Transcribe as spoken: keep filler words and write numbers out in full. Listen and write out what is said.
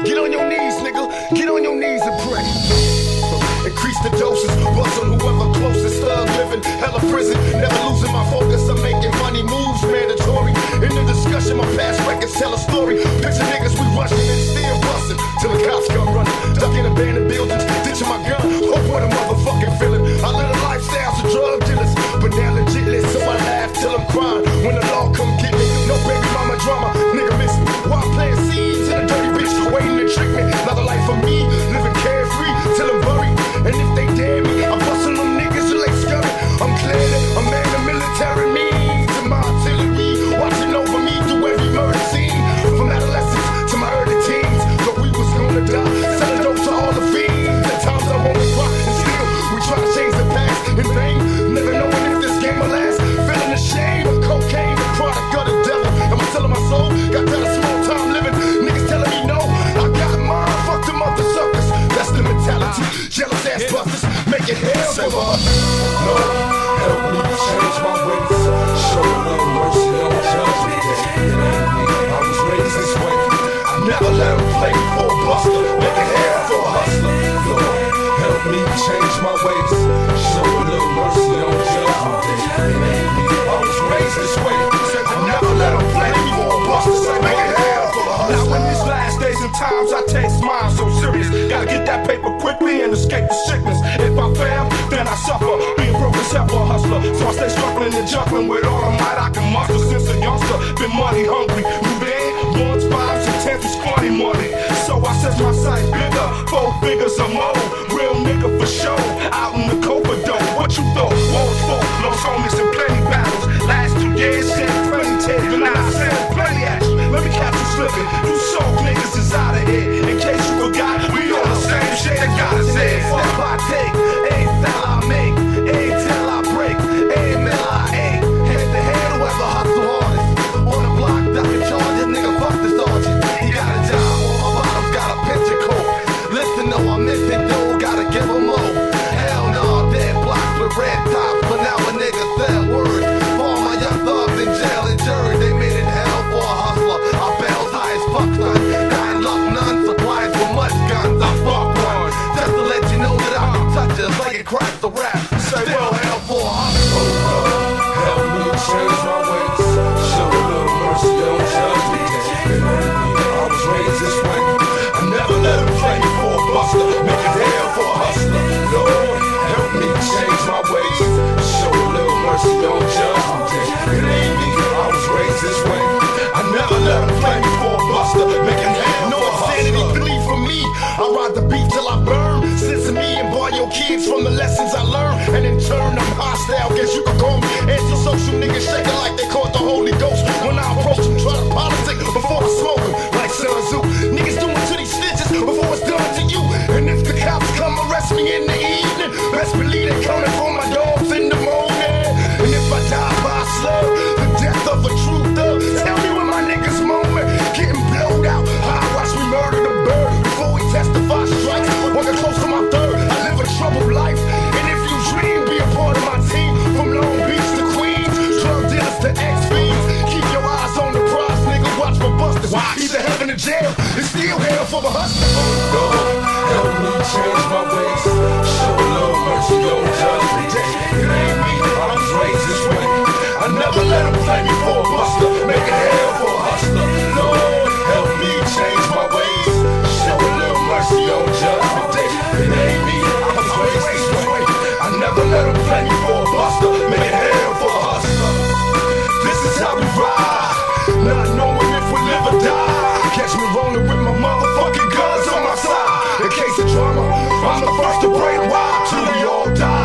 Get on your knees, nigga. Get on your knees and pray. Increase the doses, bust on whoever closest. Thug living, hella prison. Never losing my focus. I'm making money moves mandatory. In the discussion, my past records tell a story. Picture niggas we rushing and still busting till the cops come running. Ducking abandoned buildings, ditching my gun. Hope what a motherfucking feeling. I live a lifestyle of drug dealers, but now legit lit, so I laugh till I'm crying. When the law come get me, no baby mama drama, nigga miss me. While playing seeds in a dirty bitch, waiting to trick me. Another life for me, living carefree till I'm buried. And if they dare me, I'm busting them niggas who like scurry. I'm clearly a man of military means to my artillery, watching over me through every murder scene. From adolescence to my early teens, but we was gonna die. Selling dope to all the fiends. At times I won't cry, and still we try to change the past in vain. Never knowing if this game will last. Feeling the shame, cocaine, the product of the devil. Am I telling my soul? Got that a small time living. Niggas telling me no, I got mine. Fuck them other suckers. That's the mentality. Jealous ass busters make it hell for us. Lord, help me change my ways. Show a little mercy, don't judge me. It ain't me. I was raised this way. I never let them play me for a buster. Make it hell for a hustler. Lord, help me change my ways. Show a little mercy, don't judge me. It ain't me. I was raised this way. I never let them play me for a buster. Say make it hell for a hustler. Now in these last days and times, I take mine so serious. Gotta get that paper quickly and escape the sickness. If I fail, then I suffer. Being broke is hell for a hustler. So I stay struggling and juggling with all the might I can muster. Since a youngster, been money hungry. New day, ones, fives, and tens was funny money. So I set my sights bigger, four figures or more. Real nigga for show, out in the Copa dough. What you thought? Walls full, lost homies and plenty battles. Last two years, said plenty tears, and I said plenty action. Let me catch you slipping. You soft niggas is out of here. In case you forgot, we on the same shit that God said. Step I take, ain't style I make, ain't till I break, ain't mill I ain't. Head to head, whoever hustle hardest. On the block, ducking charges, nigga, fuck the sergeant. He got a job, all my bottoms got a picture coat. Listen, no, I miss it, dude, gotta give him more. Hell no, dead blocks with red tops, but now a nigga said words. For all my young thugs in jail and jury, they made it hell for a hustler. Our bells high as fuck, son. Dying luck, none supplies with much guns. I fuck one. Just to let you know that I can touch it like it cracks the rap. Say, well, hell for a hustler. Oh Lord, help me change my ways. Show a little mercy, don't judge me. It ain't me. I was raised this way. I never let them play me for a buster. Make it hell for a hustler. Lord, help me change my ways. Show a little mercy, don't judge me. It ain't me. I was raised this way. I never let them play me for a buster. Make it hell No for a insanity, hustler. believe from me. I ride the beat till I burn. Listen to me and boy your kids from the lessons I learned. And in turn, I'm hostile. Guess you could call me antisocial. Niggas shaking like they caught the Holy Ghost. When I approach them, try to politic before I smoke them. Like Sun Tzu. Niggas doing to these stitches before it's done to you. And if the cops come arrest me in the evening, best believe they coming for my dogs in the morning. And if I die by slug, the death of a true thug. Tell me when my niggas moment getting blowed out. How I watch me murder the bird before we testify strikes. Walking close to my third, I live a troubled life. And if you dream, be a part of my team. From Long Beach to Queens, drug dealers to ex-fiends. Keep your eyes on the prize, nigga. Watch for busters. Either heaven or jail, it's still hell for the hustler. Lord, help me change my ways. Show a little mercy, don't judge me. It ain't me. I was raised this way. I never let them play me for a buster. Make it hell for a hustler. Lord, help me change my ways. Show a little mercy, don't judge me. It ain't me. I was raised this way. I never let them play me for a buster. Make it hell for a hustler. This is how we ride. Not knowing if we live or die. Catch me rolling with my motherfucking guns on my side. In case of drama, I'm the first to break wild till we all die.